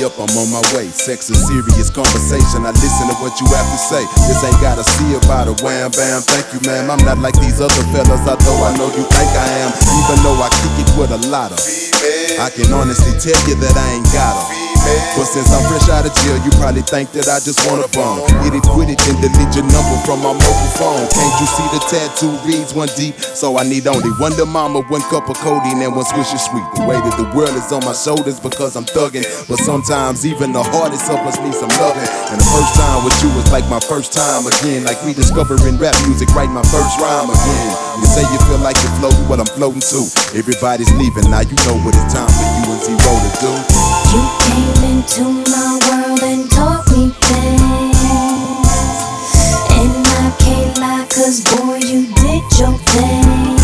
up, I'm on my way. Sex is serious conversation, I listen to what you have to say. This ain't gotta see about a wham bam, thank you ma'am. I'm not like these other fellas, although I know you think I am. Even though I kick it with a lot of I can honestly tell you that I ain't got her. But since I'm fresh out of jail, you probably think that I just want a bone. Get it, quit it, then delete your number from my mobile phone. Can't you see the tattoo reads one deep? So I need only one to mama, one cup of codeine, and one swisher sweet. The weight of the world is on my shoulders because I'm thugging. But sometimes even the hardest of us need some loving. And the first time with you was like my first time again. Like rediscovering rap music, write my first rhyme again. You say you feel like you're floating, well I'm floating too. Everybody's leaving, now you know what it's time for you and Zero to do. You came into my world and taught me things, and I can't lie, cause boy you did your thing.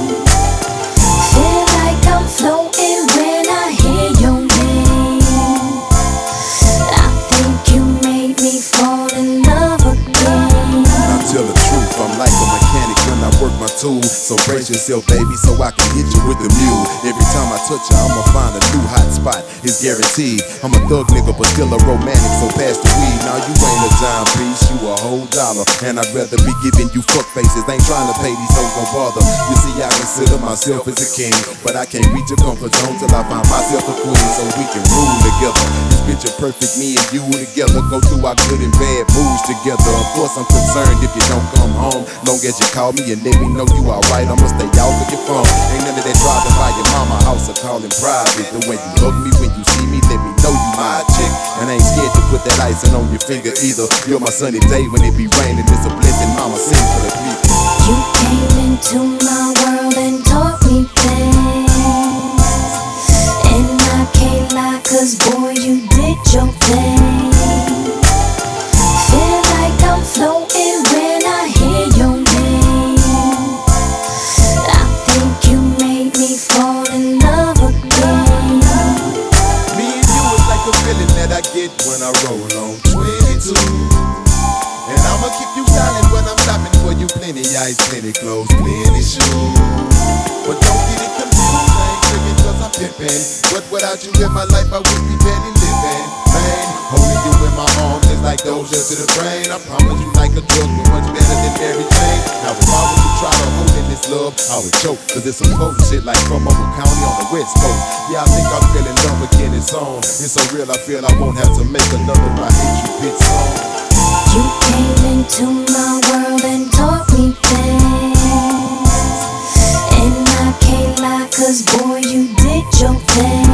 Feel like I'm floating when I hear your name. I think you made me fall in love again. Now tell the truth, I'm like a mechanic when I work my tools. So brace yourself baby, so I can hit you with the mule. Every time I touch you, I'ma find a new hot spot, it's guaranteed. I'm a thug nigga but still a romantic, so pass the weed. Now you ain't a dime piece, you a whole dollar. And I'd rather be giving you fuck faces, ain't trying to pay these hoes no bother. You see I consider myself as a king, but I can't reach a comfort zone till I find myself a queen. So we can rule together, this picture perfect, me and you together. Go through our good and bad moves together. Of course I'm concerned if you don't come home. Long as you call me and let me know you alright, I'ma stay off of your phone. Ain't none of that driving by your mama house or calling private. The way you hug me when you see me, let me know you my chick. And I ain't scared to put that icing on your finger either. You're my sunny day when it be raining, it's a blessing, mama sing for the people. You came into my world and taught me things, and I can't lie, cause boy you did your thing. Feel like I'm floating when I hear your name. I think you made me fall in love again. Me and you is like a feeling that I get when I roll on 22. And I'ma keep you silent when I'm stopping for you. Plenty ice, plenty clothes, plenty shoes. But don't get it confused, I ain't tricking cause I'm pimpin'. But without you in my life I would be barely living. Man, holding you in my arms is like Doja to the brain. I promise you like a drug, you're much better than Mary Jane. Now if I was to try to hold in this love, I would choke. Cause it's some potent shit like from Oakland County on the West Coast. Yeah, I think I'm feeling love again, it's on. It's so real I feel I won't have to make another I Hate You bitch song. You came into my world and taught me things, and I can't lie, cause boy you did your thing.